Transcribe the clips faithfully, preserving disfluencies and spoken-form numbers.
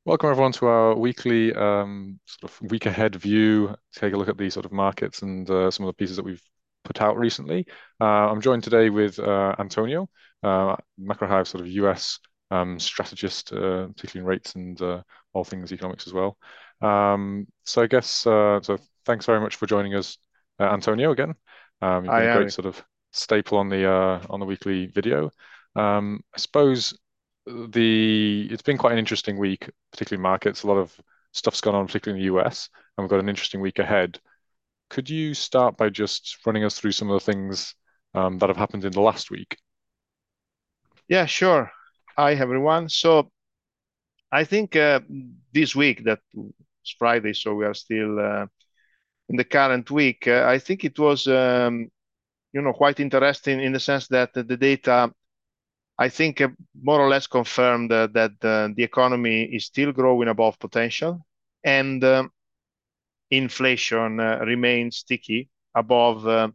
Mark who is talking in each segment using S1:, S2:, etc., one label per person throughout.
S1: Welcome everyone to our weekly um, sort of week ahead view. Take a look at the sort of markets and uh, some of the pieces that we've put out recently. Uh, I'm joined today with uh, Antonio, uh, MacroHive sort of U S um, strategist, uh, particularly in rates and uh, all things economics as well. Um, so I guess uh, so. Thanks very much for joining us, uh, Antonio, again. Um, you've
S2: Hi,
S1: been a great
S2: Eric.
S1: sort of staple on the uh, on the weekly video. Um, I suppose the it's been quite an interesting week, particularly markets. A lot of stuff's gone on, particularly in the U S, and we've got an interesting week ahead. Could you start by just running us through some of the things um, that have happened in the last week?
S2: Yeah, sure. Hi, everyone. So I think uh, this week that it's Friday, so we are still uh, in the current week. Uh, I think it was, um, you know, quite interesting in the sense that the data, I think, uh, more or less confirmed uh, that uh, the economy is still growing above potential, and um, inflation uh, remains sticky above uh,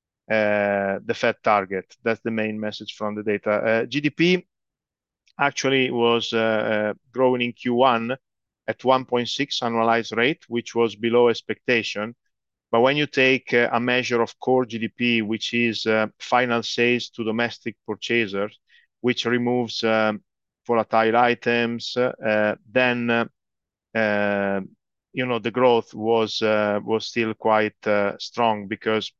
S2: uh, the Fed target. That's the main message from the data. Uh, G D P actually was uh, uh, growing in Q one at one point six annualized rate, which was below expectation. But when you take uh, a measure of core G D P, which is uh, final sales to domestic purchasers, which removes um, volatile items, uh, then uh, uh, you know the growth was uh, was still quite uh, strong because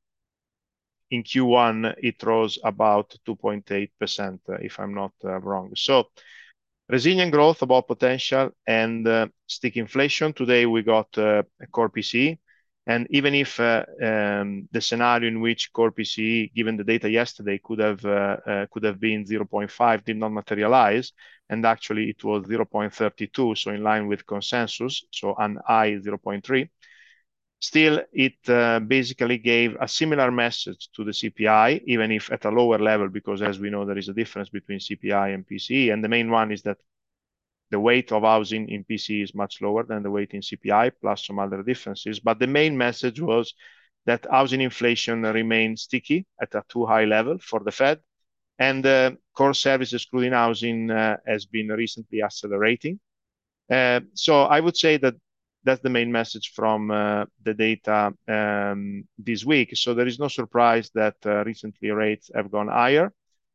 S2: in Q one it rose about two point eight percent, uh, if I'm not uh, wrong. So resilient growth above potential and uh, stick inflation. Today we got uh, a core P C E, and even if uh, um, the scenario in which core P C E, given the data yesterday, could have uh, uh, could have been zero point five, did not materialize, and actually it was zero point three two, so in line with consensus, so an I zero point three. Still, it uh, basically gave a similar message to the C P I, even if at a lower level, because as we know, there is a difference between C P I and P C E. And the main one is that the weight of housing in P C E is much lower than the weight in C P I, plus some other differences. But the main message was that housing inflation remains sticky at a too high level for the Fed, and uh, core services, excluding housing, uh, has been recently accelerating. Uh, so I would say that that's the main message from uh, the data um, this week. So there is no surprise that uh, recently rates have gone higher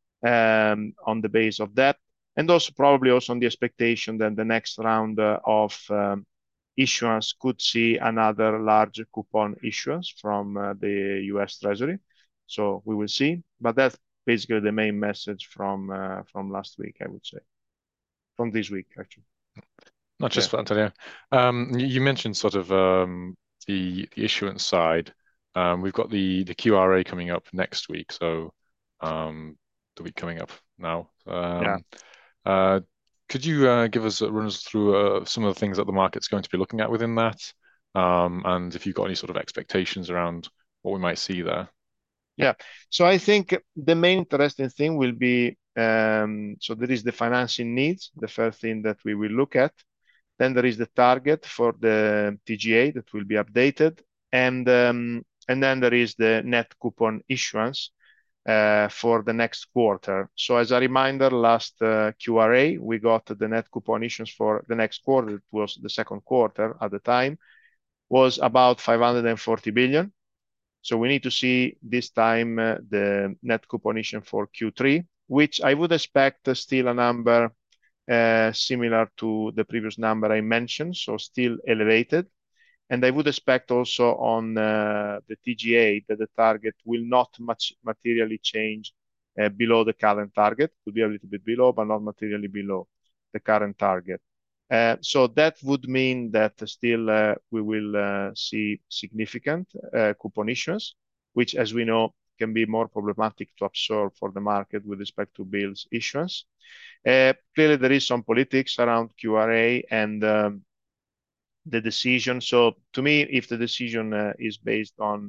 S2: um, on the base of that, and also probably also on the expectation that the next round uh, of um, issuance could see another large coupon issuance from uh, the U S Treasury. So we will see, but that's basically the main message from uh, from last week, I would say, from this week actually.
S1: Not
S2: Yeah.
S1: just for Antonio. Um, you you mentioned sort of um, the the issuance side. Um, we've got the the Q R A coming up next week, so um, the week coming up now.
S2: Yeah.
S1: Um, uh, could you uh, give us run us through uh, some of the things that the market's going to be looking at within that, um, and if you've got any sort of expectations around what we might see there?
S2: Yeah. So I think the main interesting thing will be um, so there is the financing needs, the first thing that we will look at. Then there is the target for the T G A that will be updated, and um, and then there is the net coupon issuance uh, for the next quarter. So as a reminder, last uh, Q R A we got the net coupon issuance for the next quarter. It was the second quarter at the time, was about five hundred forty billion. So we need to see this time uh, the net coupon issuance for Q three, which I would expect uh, still a number uh, similar to the previous number I mentioned, so still elevated. And I would expect also on uh, the T G A that the target will not much materially change uh, below the current target. Could be a little bit below, but not materially below the current target. Uh, so that would mean that still uh, we will uh, see significant uh, coupon issuance, which, as we know, can be more problematic to absorb for the market with respect to bills issuance. Uh, clearly, there is some politics around Q R A and um, the decision. So, to me, if the decision uh, is based on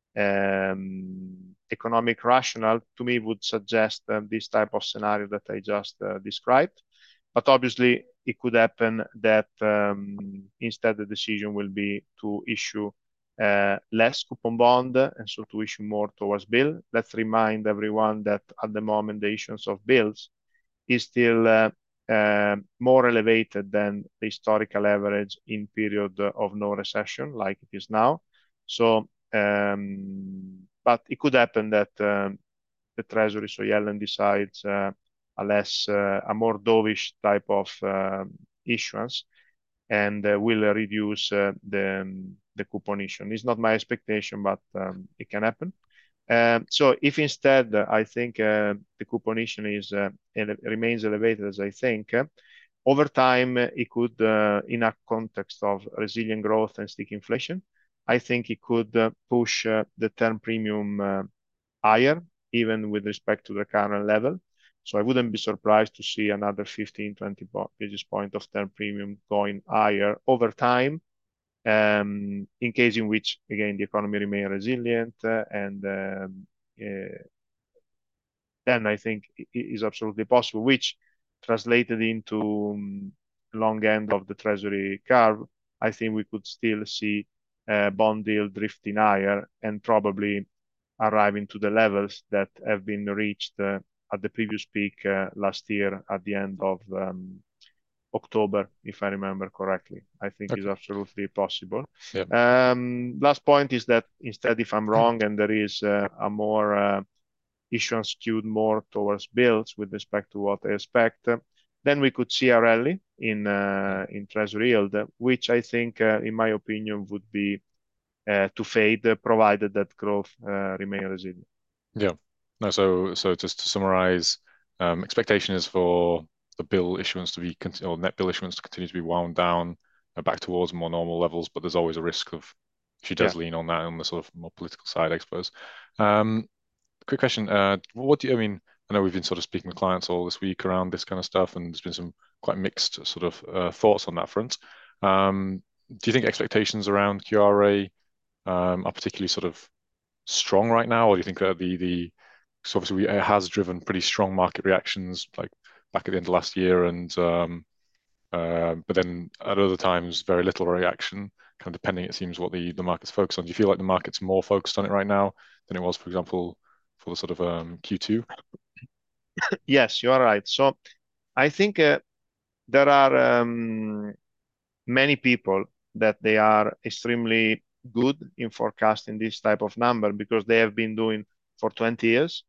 S2: um, economic rationale, to me, would suggest uh, this type of scenario that I just uh, described. But obviously, it could happen that um, instead the decision will be to issue uh, less coupon bond and so to issue more towards bill. Let's remind everyone that at the moment the issuance of bills is still uh, uh, more elevated than the historical average in period of no recession like it is now. So, um, but it could happen that um, the Treasury, so Yellen decides uh, a less, uh, a more dovish type of um issuance and uh, will reduce uh, the, um, the couponation. It's not my expectation, but um, it can happen. Um, so if instead uh, I think uh, the couponation is uh, ele remains elevated as I think, uh, over time uh, it could, uh, in a context of resilient growth and sticky inflation, I think it could uh, push uh, the term premium uh, higher, even with respect to the current level. So I wouldn't be surprised to see another fifteen, twenty basis point of term premium going higher over time, um, in case in which, again, the economy remain resilient, uh, and um, uh, then I think it is absolutely possible, which translated into um, long end of the treasury curve, I think we could still see uh, bond yield drifting higher and probably arriving to the levels that have been reached uh, at the previous peak uh, last year at the end of um, October, if I remember correctly. I think is
S1: Okay.
S2: absolutely possible.
S1: Yeah.
S2: Um, last point is that instead, if I'm wrong and there is uh, a more uh, issuance skewed more towards bills with respect to what I expect, uh, then we could see a rally in
S1: Mm.
S2: uh, in treasury yield, uh, which I think, uh, in my opinion, would be uh, to fade, uh, provided that growth uh, remain resilient.
S1: Yeah. No, so so just to summarize, um, expectation is for the bill issuance to be cont- or net bill issuance to continue to be wound down uh, back towards more normal levels, but there's always a risk of she
S2: Yeah.
S1: does lean on that on the sort of more political side, I suppose. Um, quick question, uh, what do you, I mean, I know we've been sort of speaking with clients all this week around this kind of stuff, and there's been some quite mixed sort of uh, thoughts on that front. Um, do you think expectations around Q R A um, are particularly sort of strong right now, or do you think that the the so obviously we, it has driven pretty strong market reactions like back at the end of last year, and um, uh, but then at other times very little reaction, kind of depending it seems what the the market's focused on. Do you feel like the market's more focused on it right now than it was, for example, for the sort of um, Q two?
S2: Yes, you are right. So I think uh, there are um, many people that they are extremely good in forecasting this type of number because they have been doing for twenty years.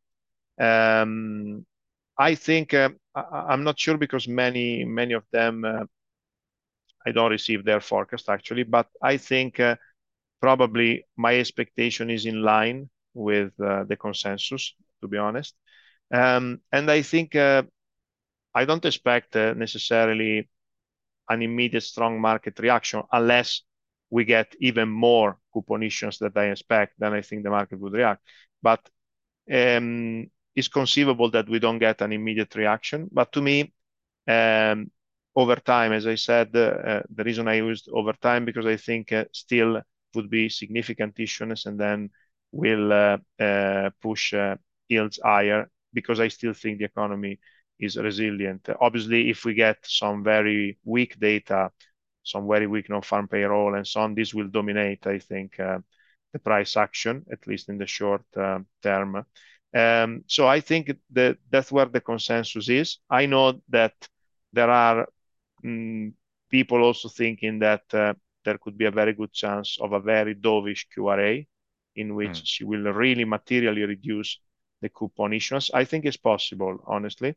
S2: Um, I think uh, I, I'm not sure because many many of them uh, I don't receive their forecast actually, but I think uh, probably my expectation is in line with uh, the consensus, to be honest. Um, and I think uh, I don't expect uh, necessarily an immediate strong market reaction unless we get even more coupon issuance that I expect, then I think the market would react. But um, it's conceivable that we don't get an immediate reaction. But to me, um, over time, as I said, uh, the reason I used over time because I think uh, still would be significant issuance and then will uh, uh, push uh, yields higher because I still think the economy is resilient. Obviously, if we get some very weak data, some very weak non-farm payroll and so on, this will dominate, I think, uh, the price action, at least in the short uh, term. Um, so I think that that's where the consensus is. I know that there are mm, people also thinking that uh, there could be a very good chance of a very dovish Q R A in which
S1: Mm.
S2: she will really materially reduce the coupon issuance. I think it's possible, honestly.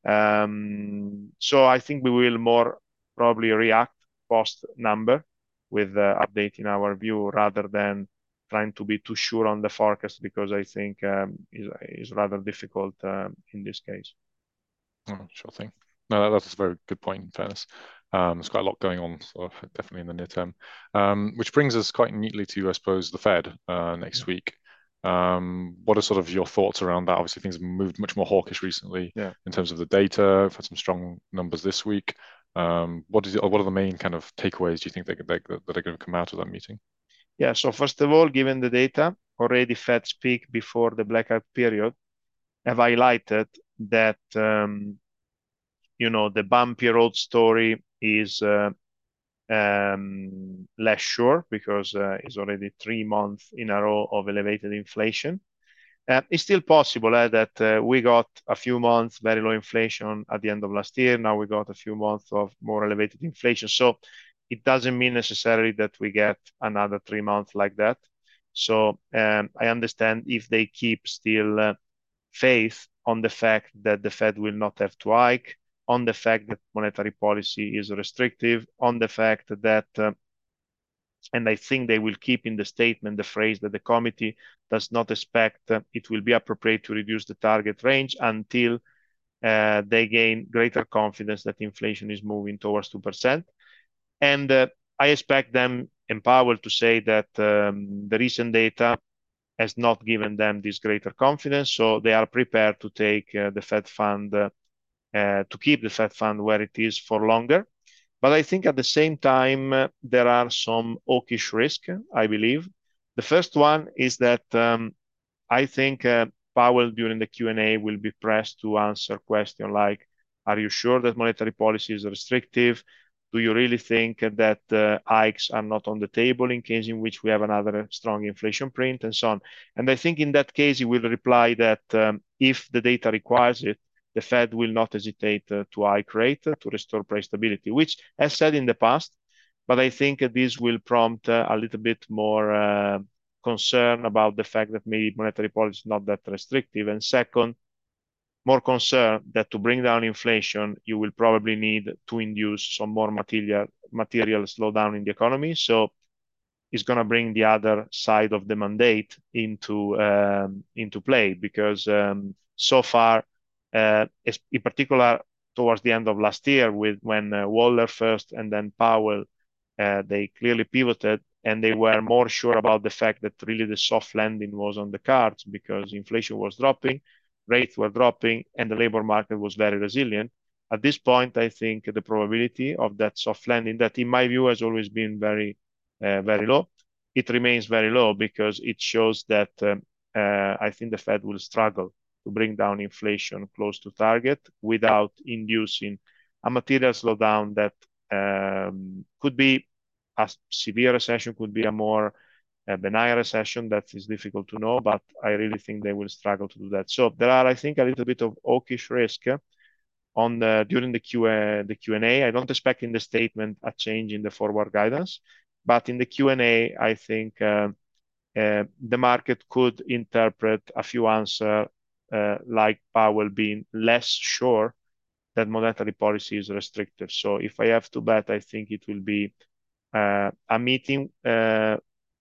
S2: Um, so I think we will more probably react post number with uh, updating our view rather than trying to be too sure on the forecast because I think um, is is rather difficult um, in this case.
S1: Oh, sure thing. No, that- that's a very good point, in fairness. Um, there's quite a lot going on, so definitely in the near term. Um, which brings us quite neatly to, I suppose, the Fed uh, next week. Um, what are sort of your thoughts around that? Obviously, things have moved much more hawkish recently
S2: Yeah.
S1: in terms of the data. We've had some strong numbers this week. Um, what is, what are the main kind of takeaways do you think they, they, that are going to come out of that meeting?
S2: Yeah. So first of all, given the data, already Fed speak before the blackout period have highlighted that um, you know the bumpy road story is uh, um, less sure because uh, it's already three months in a row of elevated inflation. Uh, it's still possible uh, that uh, we got a few months very low inflation at the end of last year. Now we got a few months of more elevated inflation. So it doesn't mean necessarily that we get another three months like that. So um, I understand if they keep still uh, faith on the fact that the Fed will not have to hike, on the fact that monetary policy is restrictive, on the fact that uh, and I think they will keep in the statement the phrase that the committee does not expect uh, it will be appropriate to reduce the target range until uh, they gain greater confidence that inflation is moving towards two percent. And uh, I expect them and Powell to say that um, the recent data has not given them this greater confidence, so they are prepared to take uh, the Fed fund, uh, uh, to keep the Fed fund where it is for longer. But I think at the same time, uh, there are some hawkish risk, I believe. The first one is that um, I think uh, Powell during the Q and A will be pressed to answer questions like, are you sure that monetary policy is restrictive? Do you really think that uh, hikes are not on the table in case in which we have another strong inflation print and so on? And I think in that case, he will reply that um, if the data requires it, the Fed will not hesitate uh, to hike rate uh, to restore price stability, which, as said in the past, but I think this will prompt uh, a little bit more uh, concern about the fact that maybe monetary policy is not that restrictive. And second, more concern that to bring down inflation, you will probably need to induce some more material material slowdown in the economy. So it's going to bring the other side of the mandate into um, into play because um, so far, uh, in particular towards the end of last year, with when uh, Waller first and then Powell, uh, they clearly pivoted and they were more sure about the fact that really the soft landing was on the cards because inflation was dropping, rates were dropping, and the labor market was very resilient. At this point, I think the probability of that soft landing, that in my view has always been very, uh, very low, it remains very low because it shows that um, uh, I think the Fed will struggle to bring down inflation close to target without inducing a material slowdown that um, could be a severe recession, could be a more uh, benign recession. That is difficult to know, but I really think they will struggle to do that. So there are, I think, a little bit of hawkish risk on the, during the Q uh, the Q and A. I don't expect in the statement a change in the forward guidance, but in the Q and A, I think uh, uh, the market could interpret a few answers uh, like Powell being less sure that monetary policy is restrictive. So if I have to bet, I think it will be uh, a meeting uh,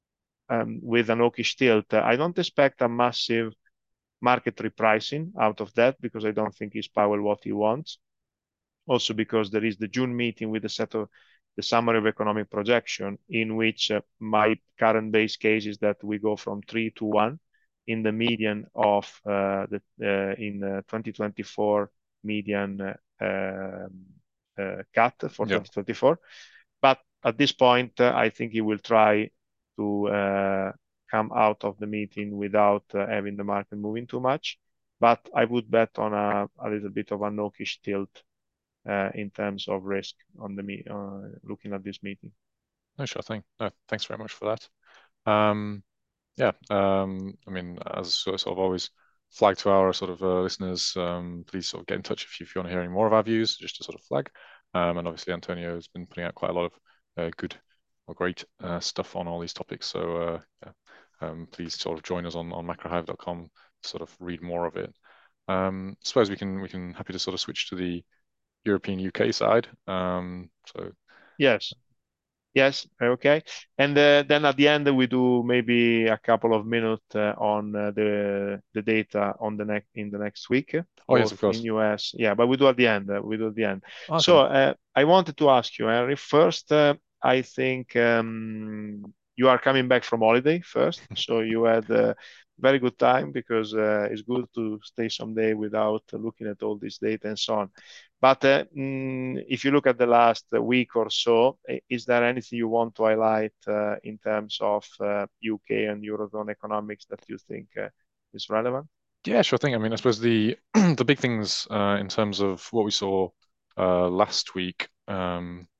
S2: um, with an hawkish tilt. I don't expect a massive market repricing out of that because I don't think it's Powell what he wants. Also because there is the June meeting with the set of the summary of economic projection in which uh, my current base case is that we go from three to one in the median of uh, the uh, in uh, twenty twenty-four median uh, um, uh, cut for
S1: Yeah.
S2: twenty twenty-four. But at this point, uh, I think he will try to uh, come out of the meeting without uh, having the market moving too much. But I would bet on a, a little bit of a hawkish tilt uh, in terms of risk on the me uh, looking at this meeting.
S1: No, sure thing. No, thanks very much for that. Um, yeah, um, I mean, as sort of always flag to our sort of uh, listeners, um, please sort of get in touch if you, if you want to hear any more of our views, just to sort of flag. Um, and obviously, Antonio has been putting out quite a lot of uh, good or great uh, stuff on all these topics. So uh, yeah, um, please sort of join us on on macrohive dot com to sort of read more of it. Um, I suppose we can we can happy to sort of switch to the European U K side. Um, so
S2: Yes. Yes, okay. And uh, then at the end we do maybe a couple of minutes uh, on uh, the the data on the next in the next week,
S1: oh yes, of
S2: both in
S1: course.
S2: U S. Yeah, but we do at the end. Uh, we do at the end. So
S1: Okay.
S2: uh, I wanted to ask you, Henry. First, uh, I think um, you are coming back from holiday first, so you had a very good time because uh, it's good to stay some day without looking at all this data and so on. But uh, mm, if you look at the last week or so, is there anything you want to highlight uh, in terms of uh, U K and Eurozone economics that you think uh, is relevant?
S1: Yeah, sure thing. I mean, I suppose the the big things uh, in terms of what we saw uh, last week um,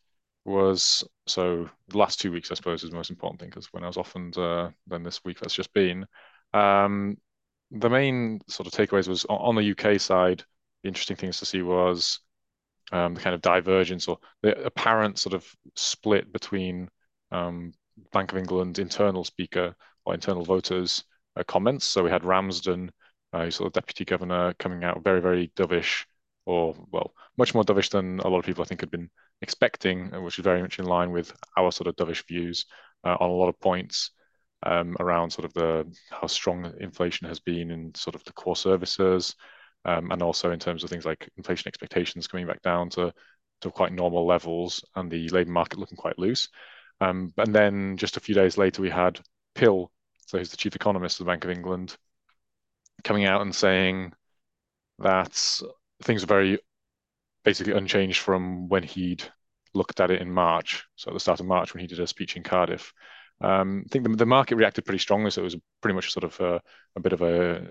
S1: was so the last two weeks, I suppose, is the most important thing because when I was off and uh, then this week that's just been. Um, the main sort of takeaways was on, on the U K side, the interesting things to see was um, the kind of divergence or the apparent sort of split between um, Bank of England internal speaker or internal voters' uh, comments. So we had Ramsden, uh, who's sort of deputy governor, coming out very, very dovish, or well, much more dovish than a lot of people I think had been expecting, uh, which is very much in line with our sort of dovish views uh, on a lot of points. Um, around sort of the how strong inflation has been in sort of the core services, um, and also in terms of things like inflation expectations coming back down to, to quite normal levels and the labour market looking quite loose. Um, and then just a few days later, we had Pill, so he's the chief economist of the Bank of England, coming out and saying that things are very basically unchanged from when he'd looked at it in March, so at the start of March when he did a speech in Cardiff. Um, I think the, the market reacted pretty strongly, so it was pretty much sort of a, a bit of a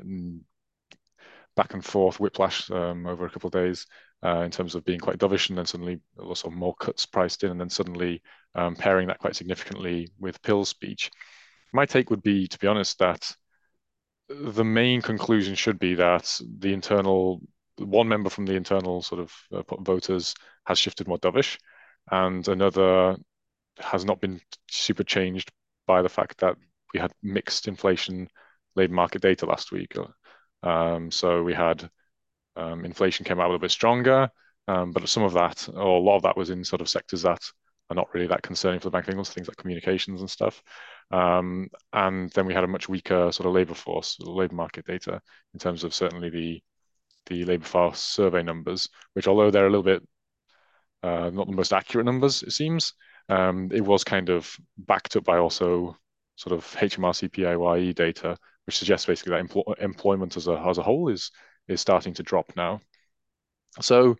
S1: back and forth whiplash um, over a couple of days uh, in terms of being quite dovish and then suddenly also more cuts priced in and then suddenly um, pairing that quite significantly with Pill's speech. My take would be, to be honest, that the main conclusion should be that the internal one member from the internal sort of uh, voters has shifted more dovish, and another has not been super changed by the fact that we had mixed inflation labor market data last week. Um, so we had um, inflation came out a little bit stronger, um, but some of that, or a lot of that, was in sort of sectors that are not really that concerning for the Bank of England, so things like communications and stuff. Um, and then we had a much weaker sort of labour force, labour market data in terms of certainly the the labour force survey numbers, which although they're a little bit uh, not the most accurate numbers, it seems, um, it was kind of backed up by also sort of H M R C P A Y E data, which suggests basically that empl employment as a as a whole is is starting to drop now. So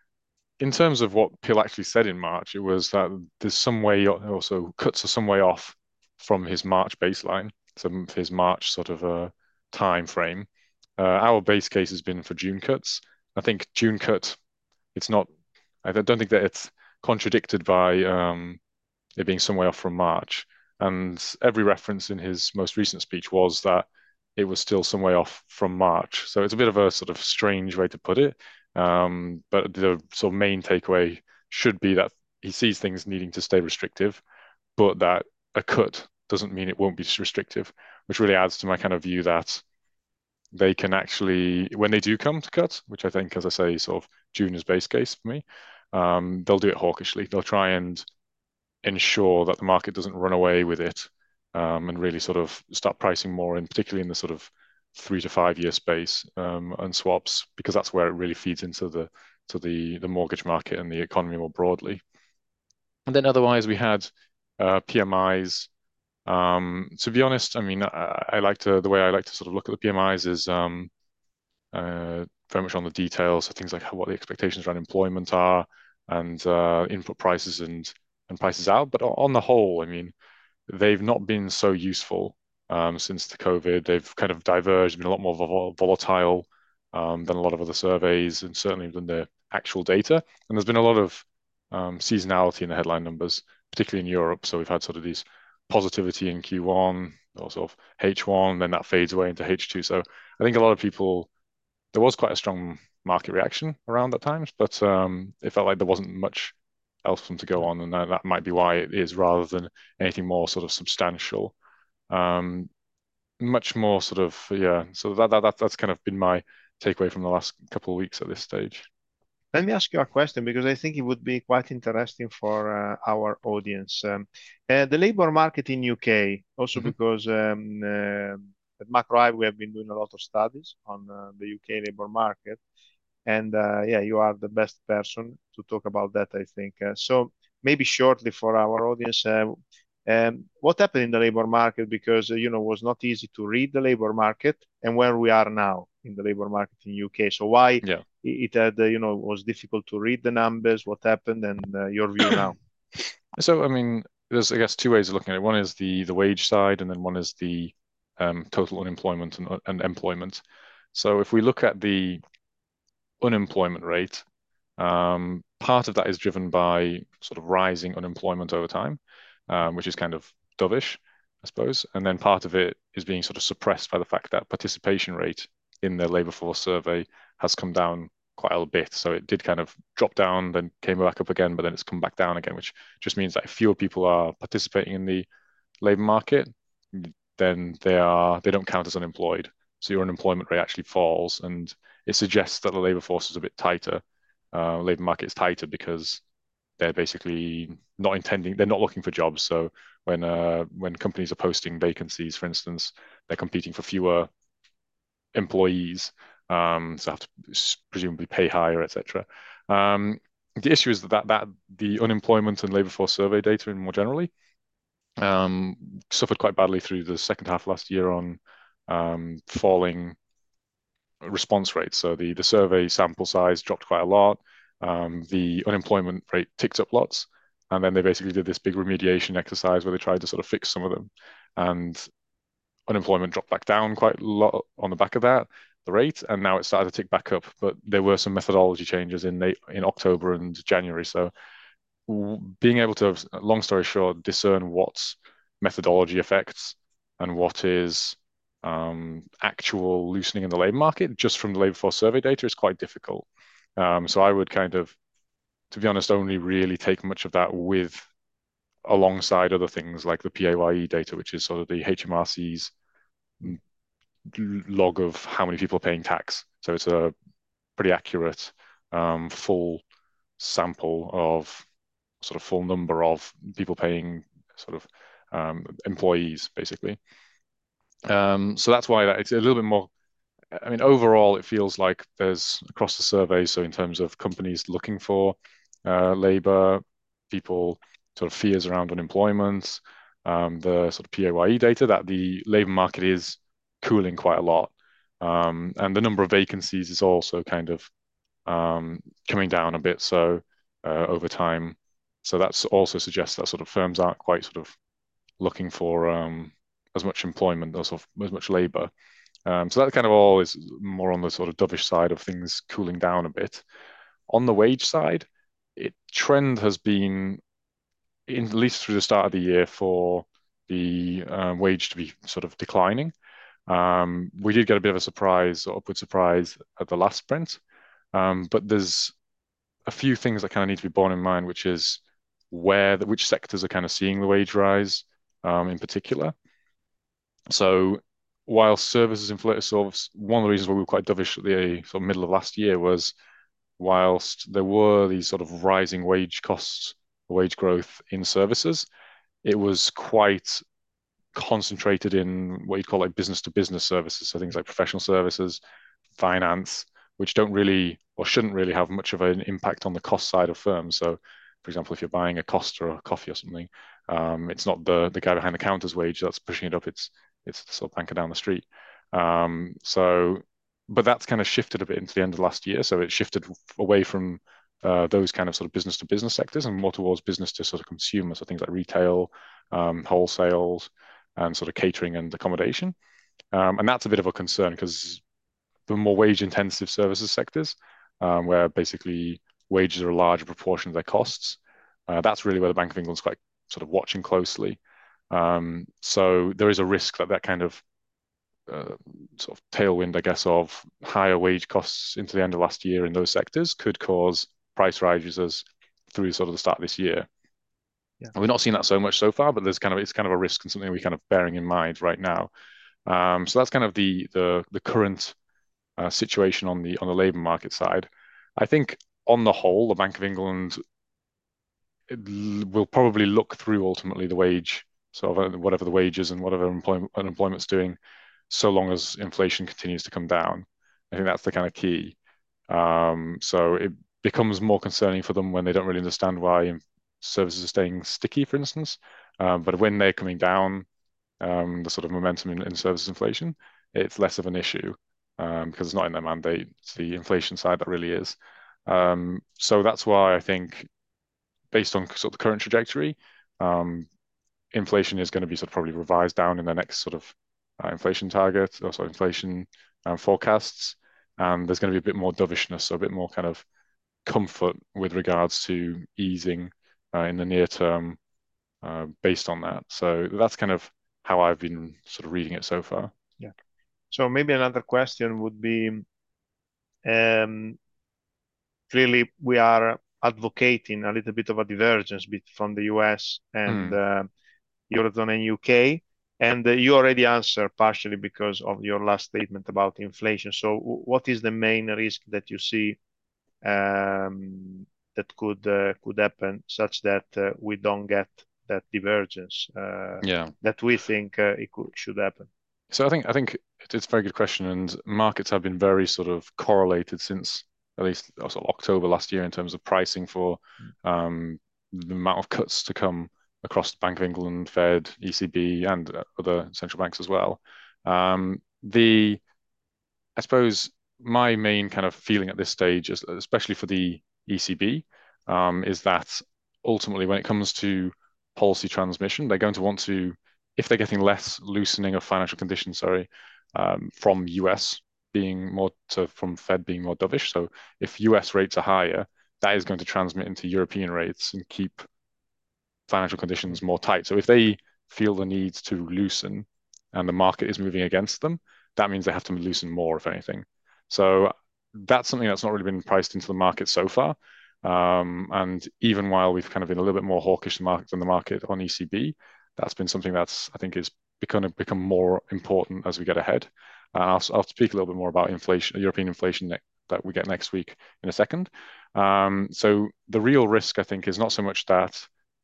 S1: in terms of what Peel actually said in March, it was that there's some way also cuts are some way off from his March baseline, so his March sort of uh, time frame. Uh, our base case has been for June cuts. I think June cut, it's not. I don't think that it's contradicted by um, it being some way off from March. And every reference in his most recent speech was that it was still some way off from March. So it's a bit of a sort of strange way to put it. Um, but the sort of main takeaway should be that he sees things needing to stay restrictive, but that a cut doesn't mean it won't be restrictive, which really adds to my kind of view that they can actually, when they do come to cut, which I think, as I say, sort of June is base case for me, um, they'll do it hawkishly. They'll try and ensure that the market doesn't run away with it um, and really sort of start pricing more in, particularly in the sort of three to five year space um, and swaps, because that's where it really feeds into the to the the mortgage market and the economy more broadly. And then otherwise we had uh, P M Is. Um, to be honest, I mean, I, I like to the way I like to sort of look at the P M Is is um, uh, very much on the details, so things like how, what the expectations around employment are and uh, input prices and and prices out. But on the whole, I mean, they've not been so useful um, since the COVID. They've kind of diverged, been a lot more vol volatile um, than a lot of other surveys, and certainly than the actual data. And there's been a lot of um, seasonality in the headline numbers, particularly in Europe. So we've had sort of these positivity in Q one or sort of H one, then that fades away into H two. So I think a lot of people, there was quite a strong market reaction around at times, but um, it felt like there wasn't much else for them to go on, and that, that might be why it is rather than anything more sort of substantial. Um, much more sort of yeah. So that, that that that's kind of been my takeaway from the last couple of weeks at this stage.
S2: Let me ask you a question because I think it would be quite interesting for uh, our audience. Um, uh, the labor market in U K, also
S1: Hmm.
S2: because um, uh, at MacroHive we have been doing a lot of studies on uh, the U K labor market, and uh, yeah, you are the best person to talk about that, I think. Uh, so maybe shortly for our audience, uh, um, what happened in the labor market? Because uh, you know, it was not easy to read the labor market, and where we are now in the labor market in U K. So why
S1: Yeah.
S2: it had, uh, you know, was difficult to read the numbers, what happened, and uh, your view now.
S1: So I mean, there's I guess two ways of looking at it. One is the the wage side, and then one is the um, total unemployment and, and employment. So if we look at the unemployment rate, Um, part of that is driven by sort of rising unemployment over time, um, which is kind of dovish, I suppose. And then part of it is being sort of suppressed by the fact that participation rate in the labour force survey has come down quite a bit. So it did kind of drop down, then came back up again, but then it's come back down again, which just means that if fewer people are participating in the labour market, then they are they don't count as unemployed. So your unemployment rate actually falls, and it suggests that the labour force is a bit tighter. Uh, labour market is tighter because they're basically not intending, they're not looking for jobs. So when uh, when companies are posting vacancies, for instance, they're competing for fewer employees, um, so have to presumably pay higher, et cetera. Um, the issue is that, that that the unemployment and labour force survey data, more generally, um, suffered quite badly through the second half last year on um, falling response rates. So the the survey sample size dropped quite a lot. Um, the unemployment rate ticked up lots, and then they basically did this big remediation exercise where they tried to sort of fix some of them, and unemployment dropped back down quite a lot on the back of that, the rate, and now it started to tick back up. But there were some methodology changes in in October and January, so being able to, long story short, discern what's methodology effects and what is um, actual loosening in the labor market just from the labor force survey data is quite difficult. Um, so I would kind of, to be honest, only really take much of that with alongside other things like the PAYE data, which is sort of the H M R C's log of how many people are paying tax. So it's a pretty accurate, um, full sample of sort of full number of people paying sort of um, employees, basically. Um, so that's why that it's a little bit more. I mean, overall, it feels like there's across the survey. So in terms of companies looking for uh, labor, people sort of fears around unemployment, um, the sort of PAYE data that the labor market is cooling quite a lot, um, and the number of vacancies is also kind of um, coming down a bit. So uh, over time, so that's also suggests that sort of firms aren't quite sort of looking for um, as much employment or sort of as much labor. Um, so that kind of all is more on the sort of dovish side of things cooling down a bit. On the wage side, it trend has been in, at least through the start of the year for the uh, wage to be sort of declining. Um, we did get a bit of a surprise or upward surprise at the last print, um, but there's a few things that kind of need to be borne in mind, which is where the, which sectors are kind of seeing the wage rise um, in particular. So while services inflated, sort of one of the reasons why we were quite dovish at the sort of middle of last year was whilst there were these sort of rising wage costs, wage growth in services, it was quite concentrated in what you'd call like business to business services. So things like professional services, finance, which don't really or shouldn't really have much of an impact on the cost side of firms. So, for example, if you're buying a Costa or a coffee or something, um, it's not the the guy behind the counter's wage that's pushing it up. It's it's the sort of banker down the street. Um, so, but that's kind of shifted a bit into the end of last year. So it shifted away from uh, those kind of sort of business to business sectors and more towards business to sort of consumer. So things like retail, um, wholesales, and sort of catering and accommodation. Um, and that's a bit of a concern because the more wage intensive services sectors, um, where basically wages are a larger proportion of their costs, uh, that's really where the Bank of England's quite sort of watching closely. Um, so there is a risk that that kind of uh, sort of tailwind, I guess, of higher wage costs into the end of last year in those sectors could cause price rises through sort of the start of this year.
S2: Yeah.
S1: We're not seeing that so much so far, but there's kind of it's kind of a risk and something we're kind of bearing in mind right now. Um, so that's kind of the the the current uh, situation on the on the labour market side. I think on the whole, the Bank of England will probably look through ultimately the wage, sort of uh, whatever the wages and whatever employment, unemployment's doing, so long as inflation continues to come down. I think that's the kind of key. Um, so it becomes more concerning for them when they don't really understand why services are staying sticky, for instance. Um, but when they're coming down, um, the sort of momentum in, in services inflation, it's less of an issue um, because it's not in their mandate. It's the inflation side that really is. Um, so that's why I think, based on sort of the current trajectory, um, inflation is going to be sort of probably revised down in the next sort of uh, inflation target or sort of inflation um, forecasts. And there's going to be a bit more dovishness, so a bit more kind of comfort with regards to easing uh, in the near term uh, based on that. So that's kind of how I've been sort of reading it so far.
S2: Yeah. So maybe another question would be, um, clearly we are advocating a little bit of a divergence bit from the U S and
S1: Mm,
S2: uh, Eurozone and U K. And uh, you already answered partially because of your last statement about inflation. So w- what is the main risk that you see um, that could uh, could happen such that uh, we don't get that divergence uh,
S1: yeah.
S2: that we think uh, it could, should happen?
S1: So I think I think it- it's a very good question, and markets have been very sort of correlated since at least uh, sort of October last year in terms of pricing for um, the amount of cuts to come across the Bank of England, Fed, E C B, and uh, other central banks as well. Um, the I suppose my main kind of feeling at this stage, is- especially for the E C B, um, is that ultimately when it comes to policy transmission, they're going to want to, if they're getting less loosening of financial conditions, sorry, um, from U S being more to from Fed being more dovish. So if U S rates are higher, that is going to transmit into European rates and keep financial conditions more tight. So if they feel the need to loosen and the market is moving against them, that means they have to loosen more, if anything. So that's something that's not really been priced into the market so far. Um, and even while we've kind of been a little bit more hawkish than market than the market on E C B, that's been something that's I think is going to become more important as we get ahead. Uh, I'll, I'll speak a little bit more about inflation, European inflation ne- that we get next week in a second. Um, so the real risk, I think, is not so much that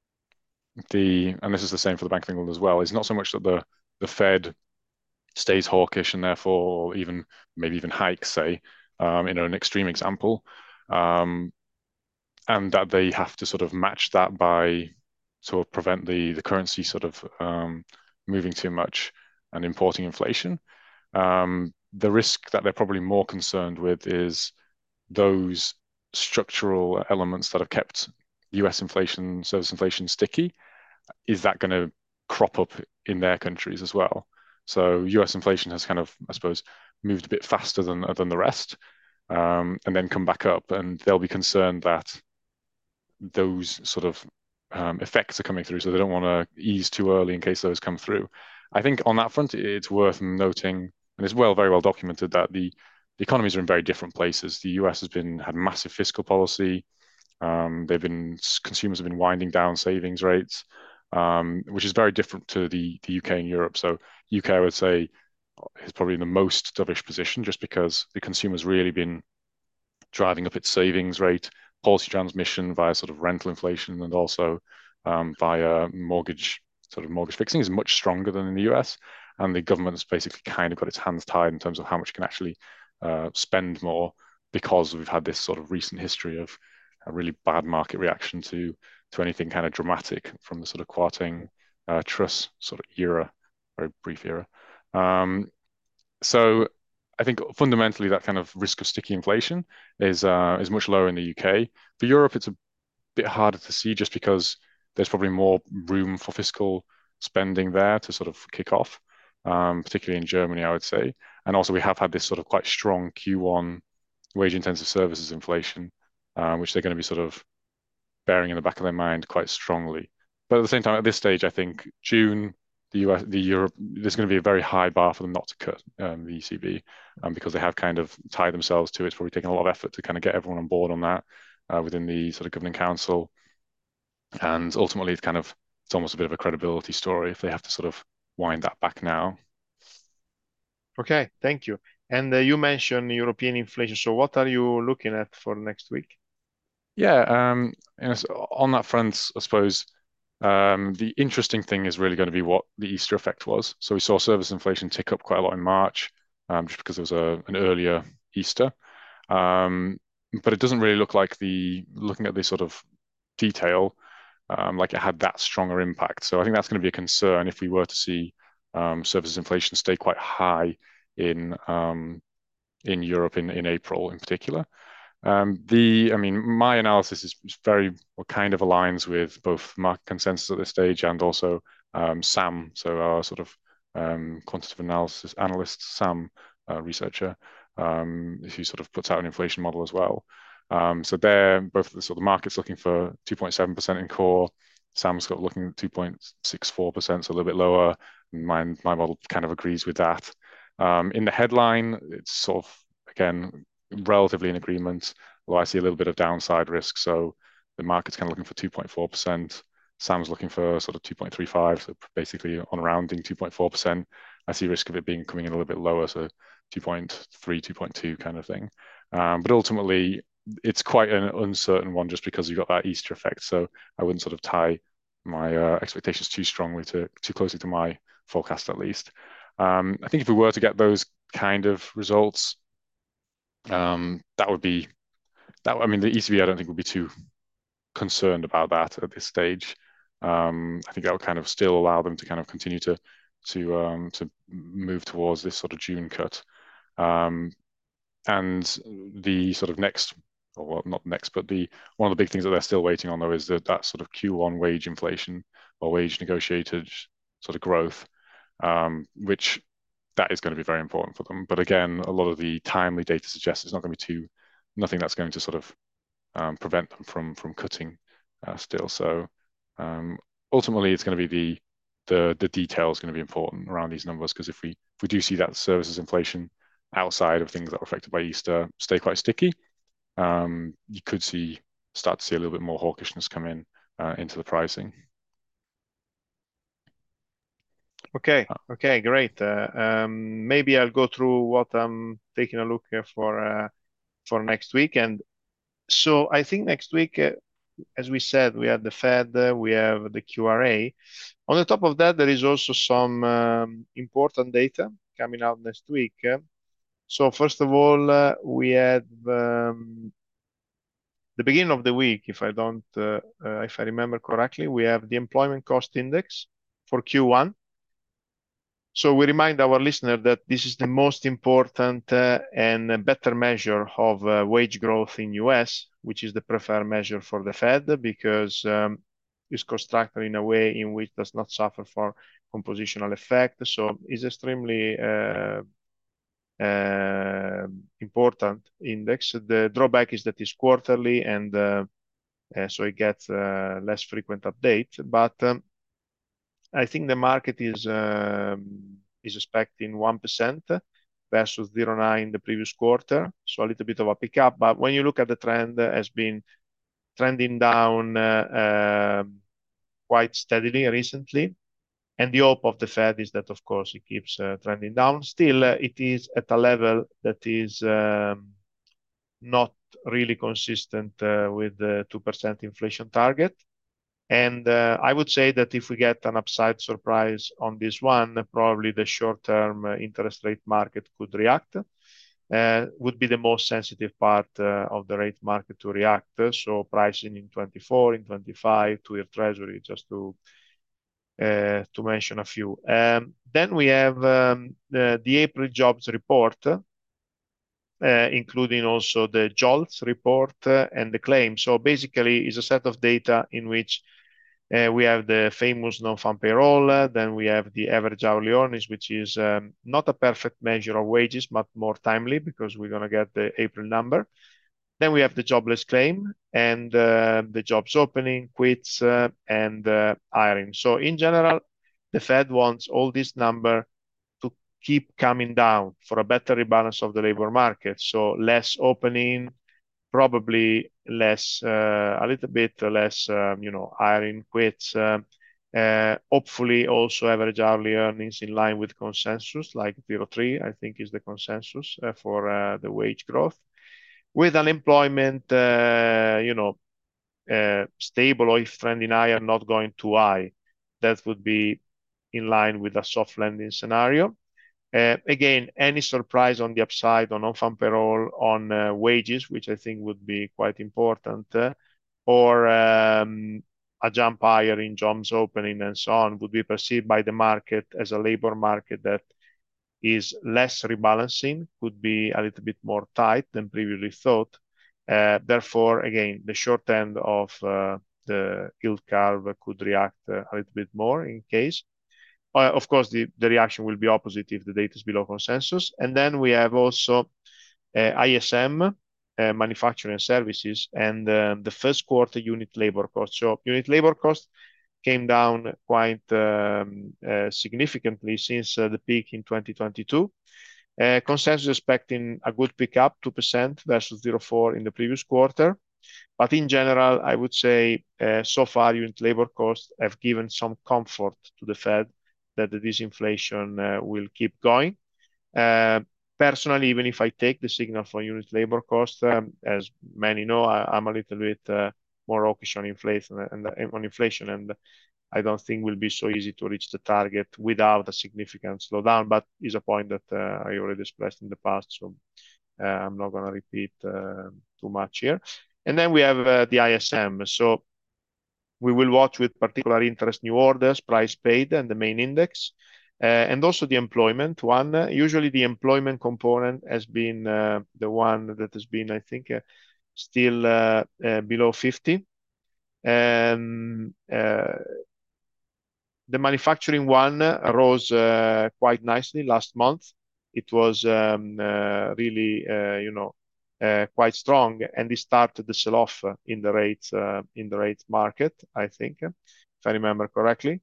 S1: the, and this is the same for the Bank of England as well, is not so much that the the Fed stays hawkish and therefore or even maybe even hikes, say, um, in an extreme example, um, and that they have to sort of match that by sort of prevent the the currency sort of um, moving too much and importing inflation. Um, the risk that they're probably more concerned with is those structural elements that have kept U S inflation, service inflation sticky. Is that going to crop up in their countries as well? So U S inflation has kind of, I suppose, moved a bit faster than than the rest, um, and then come back up, and they'll be concerned that those sort of um, effects are coming through, so they don't want to ease too early in case those come through. I think on that front, it's worth noting, and it's well, very well documented that the the economies are in very different places. The U S has been had massive fiscal policy. Um, they've been consumers have been winding down savings rates, um, which is very different to the the U K and Europe. So U K, I would say, is probably in the most dovish position just because the consumer's really been driving up its savings rate, policy transmission via sort of rental inflation, and also um, via mortgage sort of mortgage fixing is much stronger than in the U S. And the government's basically kind of got its hands tied in terms of how much it can actually uh, spend more because we've had this sort of recent history of a really bad market reaction to to anything kind of dramatic from the sort of Kwarteng uh, Truss sort of era, very brief era. Um, so I think fundamentally that kind of risk of sticky inflation is uh, is much lower in the U K. For Europe, it's a bit harder to see just because there's probably more room for fiscal spending there to sort of kick off, um, particularly in Germany, I would say. And also we have had this sort of quite strong Q one wage intensive services inflation, uh, which they're going to be sort of bearing in the back of their mind quite strongly. But at the same time, at this stage, I think June, the U S, the Europe, there's going to be a very high bar for them not to cut um, the E C B, um, because they have kind of tied themselves to it. It's probably taken a lot of effort to kind of get everyone on board on that uh, within the sort of governing council, and ultimately, it's kind of it's almost a bit of a credibility story if they have to sort of wind that back now.
S2: Okay, thank you. And uh, you mentioned European inflation. So what are you looking at for next week?
S1: Yeah, um, you know, so on that front, I suppose um, the interesting thing is really going to be what the Easter effect was. So we saw service inflation tick up quite a lot in March, um, just because there was a, an earlier Easter. Um, but it doesn't really look like the looking at the sort of detail, um, like it had that stronger impact. So I think that's going to be a concern if we were to see um, services inflation stay quite high in um, in Europe in, in April in particular. Um, the, I mean, my analysis is very well, kind of aligns with both market consensus at this stage and also um, SAM, so our sort of um, quantitative analysis analyst, SAM uh, researcher, um, who sort of puts out an inflation model as well. Um, so they're both the sort of market's looking for two point seven percent in core, Sam's got looking at two point six four percent, so a little bit lower. My my model kind of agrees with that. Um, in the headline, it's sort of again relatively in agreement, although I see a little bit of downside risk. So the market's kind of looking for two point four percent. Sam's looking for sort of two point three five, so basically on rounding two point four percent. I see risk of it being coming in a little bit lower, so two point three, two point two kind of thing. Um, but ultimately, it's quite an uncertain one just because you've got that Easter effect. So I wouldn't sort of tie my uh, expectations too strongly to too closely to my forecast at least. Um, I think if we were to get those kind of results, um, that would be that. I mean, the E C B I don't think would be too concerned about that at this stage. Um, I think that would kind of still allow them to kind of continue to to um, to move towards this sort of June cut. Um, and the sort of next, or well, not next, but the one of the big things that they're still waiting on though is that that sort of Q one wage inflation or wage negotiated sort of growth, um, which that is going to be very important for them. But again, a lot of the timely data suggests it's not going to be too, nothing that's going to sort of um, prevent them from from cutting uh, still. So um, ultimately, it's going to be the the the details going to be important around these numbers because if we if we do see that services inflation outside of things that are affected by Easter stay quite sticky, um, you could see start to see a little bit more hawkishness come in uh, into the pricing.
S2: Okay,
S1: Uh,
S2: okay, great. Uh, um, maybe I'll go through what I'm taking a look uh, for uh, for next week. And so I think next week, uh, as we said, we have the Fed, uh, we have the Q R A. On the top of that, there is also some um, important data coming out next week. Uh, so first of all, uh, we had um, the beginning of the week, if I don't, uh, uh, if I remember correctly, we have the employment cost index for Q one. So we remind our listener that this is the most important uh, and a better measure of uh, wage growth in U S, which is the preferred measure for the Fed because um, it's constructed in a way in which does not suffer for compositional effect. So it's extremely uh, uh, important index. The drawback is that it's quarterly and uh, uh, so it gets uh, less frequent update. But um, I think the market is um, is expecting one percent versus zero point nine the previous quarter, so a little bit of a pickup. But when you look at the trend, uh, has been trending down uh, um, quite steadily recently. And the hope of the Fed is that, of course, it keeps uh, trending down. Still, uh, it is at a level that is um, not really consistent uh, with the two percent inflation target. And uh, I would say that if we get an upside surprise on this one, probably the short-term uh, interest rate market could react. Uh, would be the most sensitive part uh, of the rate market to react. So pricing in twenty-four, in twenty-five, two-year treasury, just to uh, to mention a few. Um, then we have um, the, the April jobs report, uh, including also the JOLTS report uh, and the claim. So basically, it's a set of data in which uh, we have the famous non-farm payroll. Uh, then we have the average hourly earnings, which is um, not a perfect measure of wages, but more timely because we're going to get the April number. Then we have the jobless claim and uh, the jobs opening, quits, uh, and uh, hiring. So in general, the Fed wants all this number to keep coming down for a better rebalance of the labor market. So less opening, probably less, uh, a little bit less, um, you know, hiring, quits. Uh, uh, hopefully also average hourly earnings in line with consensus, like zero point three, I think is the consensus uh, for uh, the wage growth with unemployment, uh, you know, uh, stable or if trending higher, not going too high. That would be in line with a soft landing scenario. Uh, again, any surprise on the upside on non-farm payroll, on uh, wages, which I think would be quite important, uh, or um, a jump higher in jobs opening and so on, would be perceived by the market as a labor market that is less rebalancing, could be a little bit more tight than previously thought. Uh, therefore, again, the short end of uh, the yield curve could react uh, a little bit more in case. Uh, of course, the, the reaction will be opposite if the data is below consensus. And then we have also uh, I S M, uh, manufacturing services, and um, the first quarter unit labor cost. So unit labor cost came down quite um, uh, significantly since uh, the peak in twenty twenty-two. Uh, consensus expecting a good pickup, two percent versus zero point four in the previous quarter. But in general, I would say uh, so far unit labor costs have given some comfort to the Fed that the disinflation uh, will keep going. Uh, Personally, even if I take the signal for unit labor cost, um, as many know, I, I'm a little bit uh, more hawkish on inflation and and on inflation, and I don't think will be so easy to reach the target without a significant slowdown. But is a point that uh, I already expressed in the past, so uh, I'm not going to repeat uh, too much here. And then we have uh, the I S M. So we will watch with particular interest new orders, price paid, and the main index, uh, and also the employment one. Uh, usually, the employment component has been uh, the one that has been, I think, uh, still uh, uh, below fifty. Um, uh, the manufacturing one rose uh, quite nicely last month. It was um, uh, really, uh, you know, uh, quite strong, and it started the sell-off in the rates uh, in the rates market, I think, if I remember correctly.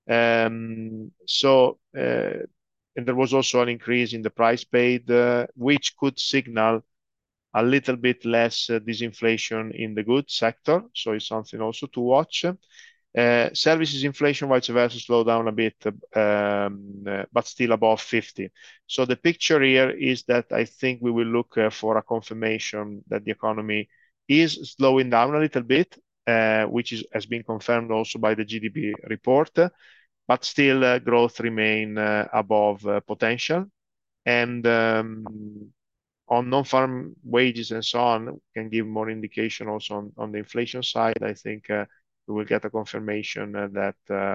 S2: Um, so, uh, and there was also an increase in the price paid, uh, which could signal a little bit less uh, disinflation in the goods sector. So it's something also to watch. Uh, services inflation, vice versa, slow down a bit, um, uh, but still above fifty. So the picture here is that I think we will look uh, for a confirmation that the economy is slowing down a little bit, uh, which is, has been confirmed also by the G D P report, but still uh, growth remain uh, above uh, potential. And um, on non-farm wages and so on, can give more indication also on, on the inflation side. I think uh, we will get a confirmation uh, that uh,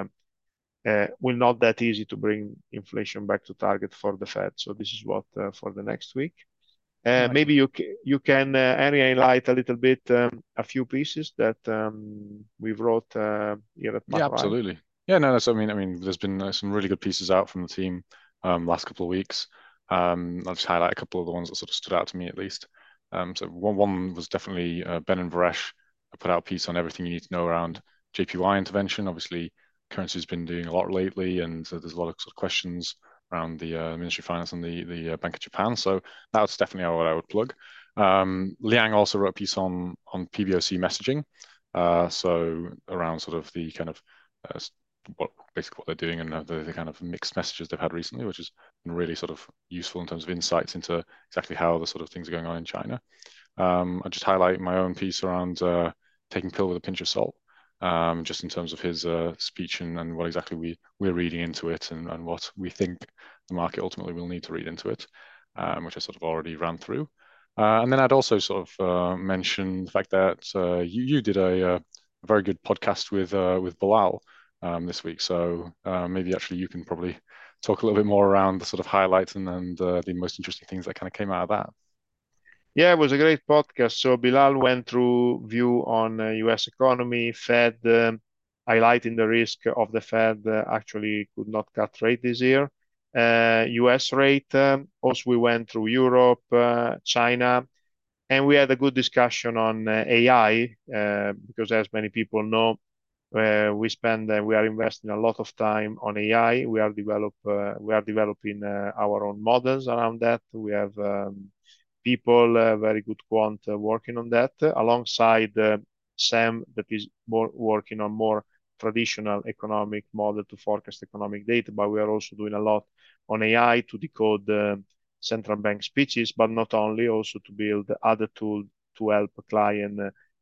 S2: uh, will not that easy to bring inflation back to target for the Fed. So this is what uh, for the next week. Uh, maybe you you can uh, Henry, highlight a little bit um, a few pieces that um, we wrote uh, here at
S1: Yeah,
S2: McRae.
S1: absolutely. Yeah, no, that's, I mean, I mean, there's been uh, some really good pieces out from the team um, last couple of weeks. Um, I'll just highlight a couple of the ones that sort of stood out to me at least. Um, so one one was definitely uh, Ben and Varesh put out a piece on everything you need to know around J P Y intervention. Obviously, currency's been doing a lot lately, and uh, there's a lot of sort of questions around the uh, Ministry of Finance and the the uh, Bank of Japan. So that's definitely what I would plug. Um, Liang also wrote a piece on on P B O C messaging. Uh, so around sort of the kind of uh, what basically what they're doing and the, the kind of mixed messages they've had recently, which has been really sort of useful in terms of insights into exactly how the sort of things are going on in China. Um, I just highlight my own piece around uh, taking pill with a pinch of salt, um, just in terms of his uh, speech and, and what exactly we we're reading into it and, and what we think the market ultimately will need to read into it, um, which I sort of already ran through. Uh, and then I'd also sort of uh, mention the fact that uh, you you did a, a very good podcast with uh, with Bilal um, this week. So uh, maybe actually you can probably talk a little bit more around the sort of highlights and, and uh, the most interesting things that kind of came out of that.
S2: Yeah, it was a great podcast. So Bilal went through view on uh, U S economy, Fed, um, highlighting the risk of the Fed uh, actually could not cut rate this year. Uh, U S rate. Um, also, we went through Europe, uh, China, and we had a good discussion on uh, A I uh, because, as many people know, uh, we spend uh, we are investing a lot of time on A I. We are develop uh, we are developing uh, our own models around that. We have um, people, uh, very good quant, uh, working on that, uh, alongside uh, Sam, that is more working on more traditional economic model to forecast economic data. But we are also doing a lot on A I to decode uh, central bank speeches, but not only, also to build other tools to help a client,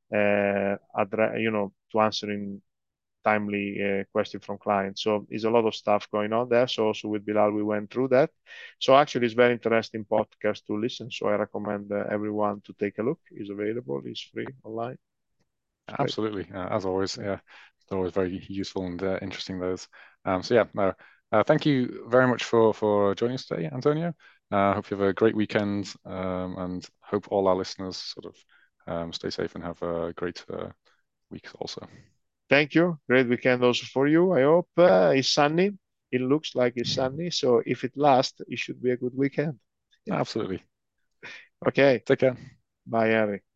S2: uh, address, you know, to answering timely uh, question from clients. So it's a lot of stuff going on there. So also with Bilal, we went through that. So actually, it's very interesting podcast to listen. So I recommend uh, everyone to take a look. It's available. It's free online. It's great.
S1: Absolutely, uh, as always, yeah, it's always very useful and uh, interesting those. Um, so yeah, no, uh, thank you very much for for joining us today, Antonio. I uh, hope you have a great weekend, um, and hope all our listeners sort of um, stay safe and have a great uh, week also.
S2: Thank you. Great weekend also for you. I hope uh, it's sunny. It looks like it's sunny. So if it lasts, it should be a good weekend.
S1: Absolutely.
S2: Okay.
S1: Take care.
S2: Bye, Harry.